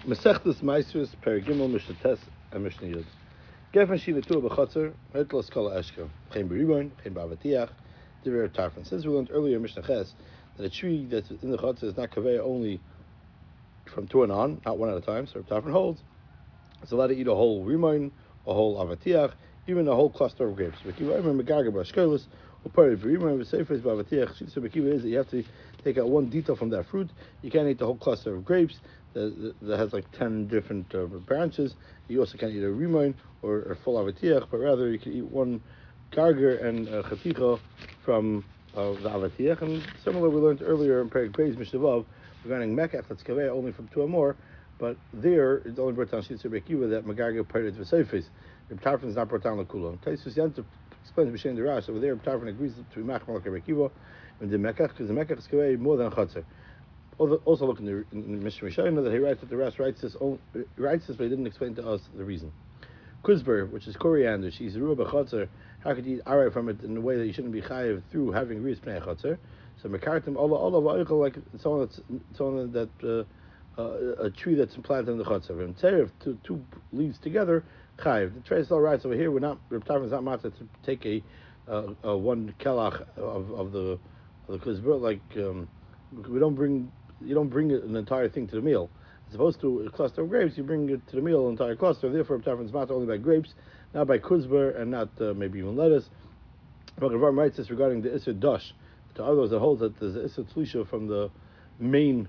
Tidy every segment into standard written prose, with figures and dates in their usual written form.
Mesechtes Meisers Perigimel Mishnah Tes and Mishnah Yud. Gefen Shina Tua B'Chatzer Hitlas Kala Eshka Chen B'Ribon Chen B'Avatiach Divrei Tarfon. Since we learned earlier in Mishnah Ches that a tree that's in the Chatzer is not kaveh only from two and on, not one at a time. So Tarfon holds it's allowed to eat a whole Rimon, a whole Avatiach, even a whole cluster of grapes. Mekiva Omer Megaga B'Ashkelis or part of Rimon V'Seifes B'Avatiach. So Mekiva is that you have to take out one detail from that fruit. You can't eat the whole cluster of grapes that has like 10 different branches. You also can't eat a rimon or a full avatiach, but rather you can eat one garger and a chaticha from the avatiach. And similar, we learned earlier in Perek Beis Mishnah regarding mekach that's kaveh only from two or more, but there it's only brought down Shitzer Bekiva that megarger parted v'seifes. Reb Tarfon is not brought down l'kulam. Taisus Yanta explains B'Shem Derash over there. Reb Tarfon agrees to be machmal like Bekiva and the mekach because the mekach is kaveh more than a chatzar. Also, look in the Mishnah Rishayna that he writes that the Rash writes this, but he didn't explain to us the reason. Kuzber, which is coriander, she's ruah b'chatzer. How could you eat aray from it in a way that you shouldn't be chayiv through having rias pnei chatzer? So mekartim Allah v'oichel like someone that a tree that's planted in the chatzer. And terev two leaves together chayiv. The Treiz still writes over here. We're not Reb Tarfon is not matzah to take a one kelach of the kuzber like we don't bring. You don't bring an entire thing to the meal. As opposed to a cluster of grapes, you bring it to the meal, an entire cluster. Therefore, Tarfon is not only by grapes, not by kuzber, and not maybe even lettuce. Rambam writes this regarding the Isser Dash. To others that holds that there's Isser Tlisha from the main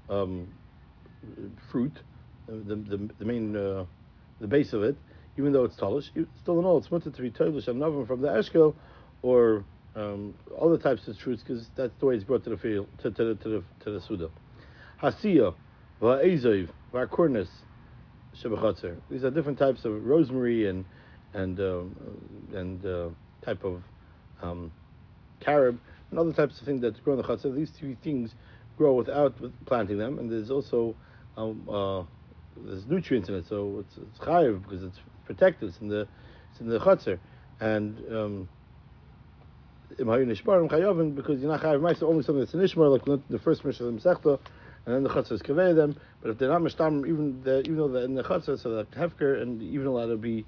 fruit, the main the base of it, even though it's talish, still in all, it's mutter to be talish and novim from the eshkel or other types of fruits, because that's the way it's brought to the field, to the suda. Hasiya, va'ezav, va'kornis, shebachatzer. These are different types of rosemary and type of carob and other types of things that grow in the chatzar. These three things grow without planting them, and there's also there's nutrients in it, so it's chayiv because it's protected. It's in the chatzar, and because you're not chayav ma'aser only something that's an ishmar, like the first Mishnah of the Masechta, and then the chatzar is kaveh them. But if they're not mishtam, even though they're in the chatzar, so that hefker and even allowed to be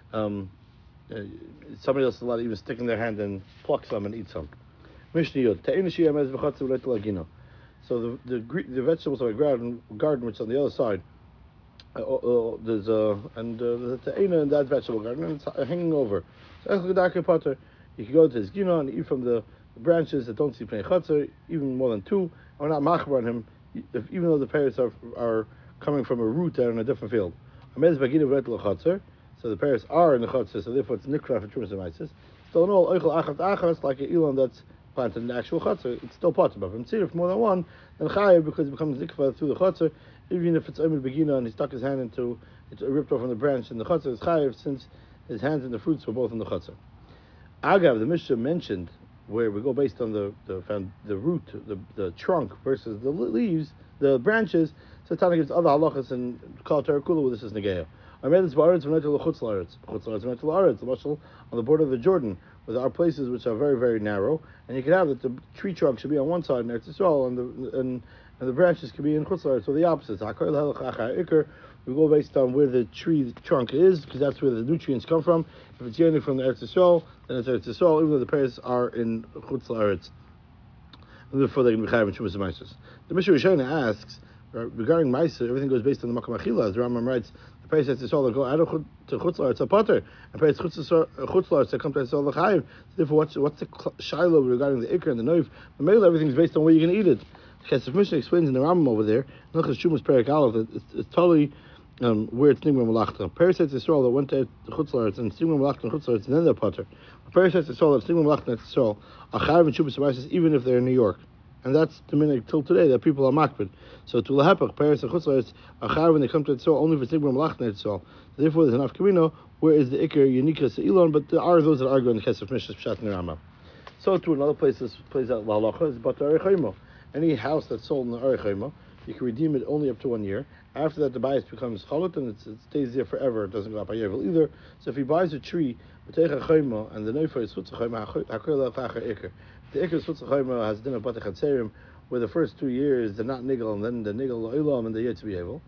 somebody else is allowed to even stick in their hand and pluck some and eat some. Mishnah Yod te'enu shiyam ez b'chatzar v'lo t'lagino. So the vegetables of a garden which is on the other side, there's the te'ena in that vegetable garden, and it's hanging over. So you can go to his gina and eat from the branches that don't see pnei chatzar, even more than two. And we're not machbar on him, even though the parrots are coming from a root that are in a different field. So the parrots are in the chatzar, so therefore it's nikra for trumas and maisis. Still in all, oichel achat achas, like an elan that's planted in the actual chatzar, it's still part of it. If it's for more than one, then chayiv, because it becomes nikra through the chatzar, even if it's omer begina and he stuck his hand into, it's ripped off from the branch in the chatzar, it's chayiv since his hands and the fruits were both in the chatzar. Agav, the Mishnah mentioned where we go based on the root, the trunk versus the leaves, the branches. So Tana gives other halachas and Kal Terakula, where this is Negeya. I made this ba'aretz v'notel l'chutz la'aretz. Chutz la'aretz v'notel la'aretz. The mashal on the border of the Jordan, where there are places which are very, very narrow, and you can have that the tree trunk should be on one side in Eretz Yisrael, and the branches could be in chutz la'aretz, or the opposites. We go based on where the tree trunk is, because that's where the nutrients come from. If it's yearning from the Eretz Yisrael, then it's Eretz Yisrael, even though the parents are in chutz la'aretz. And therefore they can be chayav in Shumas Maisos. The Mishnah Rishona asks, regarding Maisos, everything goes based on the Makam Achila. As the Rambam writes, the parents Eretz Yisrael that go out of chutz la'aretz are potter, and parents chutz la'aretz that come to Eretz Yisrael the chayav. So therefore, what's the shiloh regarding the ikr and the noiv? But mainly everything's based on where you can eat it. The Kesef Mishnah explains in the Rambam over there, Nechas Shumas Perek Aleph, that it's totally where it's Nigma Malachta. Parasites Yisrael that went to Chutz La'aretz and Nigma Malachta and Chutz La'aretz, and then they're potter. Parasites Yisrael that's Nigma Malachta and Yisrael are chayav and Shubas Maisos even if they're in New York. And that's the minute till today that people are makbid. So to lahapach, parasites and Chutz La'aretz are chayav when they come to Yisrael only if it's Nigma Malachta and Yisrael. Therefore, there's enough kamino where is the ikar unikas Elon, but there are those that argue in the Kesef Mishnah Pshat and Rama. So to another place this plays out la'alacha is Batar Arechaymo. Any house that's sold in the Arechaymo, you can redeem it only up to 1 year. After that, the bias becomes chalut and it stays there forever. It doesn't go up by yevel either. So if he buys a tree, and the neifer is chutzachayma, hakol lechacher ikr. The ikr chutzachayma has din of batach hatzerim, where the first 2 years they're not nigel, and then the nigel lo'ilam and the yetz be able.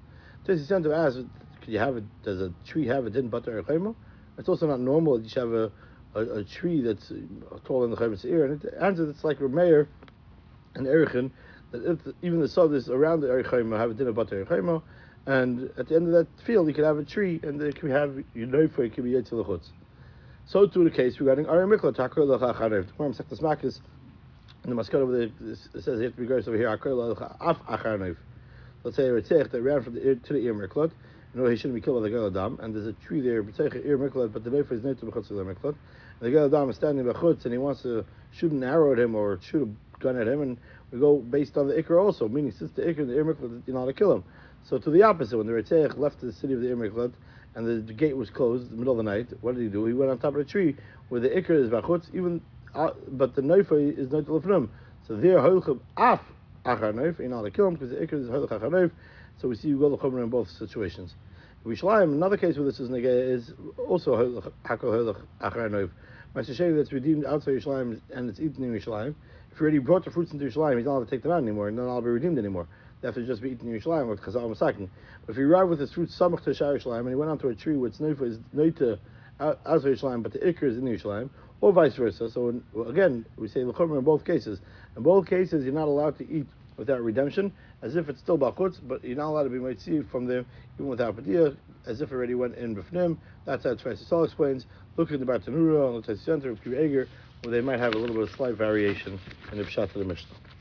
Tesi Center asks, could you have it? Does a tree have a din butter chayma? It's also not normal that you should have a tree that's taller than the chayma's ear. And it answers it's like Rameir and Erichin, that if even the southers around the Erichayma have a din of butter Erichayma, and at the end of that field you could have a tree, and there can have for it can be Yetzel Chutz. So to the case regarding Ari Mikla Takar Lachacharev. The Quorum Sektas Makis and the Maskot over there it says you have to be gross over here Akar Af Acharev. Let's say a Ritzech that ran from the ear to the ear Miklot. You know he shouldn't be killed by the Galadam, and there's a tree there, Ritzech ear Miklot, but the Neufer is not to Bechutz the Miklot. And the Galadam is standing by Chutz, and he wants to shoot an arrow at him or shoot a gun at him, and we go based on the Iker also, meaning since the Iker and the ear Miklot, you're not allowed to kill him. So to the opposite, when the Ritzech left the city of the ear Miklot, and the gate was closed in the middle of the night, what did he do? He went on top of the tree where the Iker is Bachutz, even but the Neufer is not to him. So there, Holchem Af Achar Neuf, you're not allowed to kill him because the Iker is Holchem Achar Neuf. So we see you go the Chomer in both situations. Rishalayim, another case where this is negay is also Hakol Holchem Achar Neuf. Ma'aseh that's redeemed outside Yerushalayim and it's eaten in Yerushalayim. If you already brought the fruits into Yerushalayim, he's not allowed to take them out anymore, and not allowed to be redeemed anymore. They have to just be eaten in Yerushalayim with Chazal Masakin. But if he arrived with his fruits samach to Shar Yerushalayim and he went onto a tree where its Neufa is Neita outside Yerushalayim, but the Iker is in Yerushalayim, or vice versa. So again, we say L'chomer in both cases. In both cases, you're not allowed to eat without redemption, as if it's still Bachutz, but you're not allowed to be Mitzi from there, even without Padiyah, as if it already went in B'fnim. That's how Tzvei Yisrael explains. Look at the Bartanura and the Tzvei Center of Kiv Eger, where they might have a little bit of slight variation in the Pshat of the Mishnah.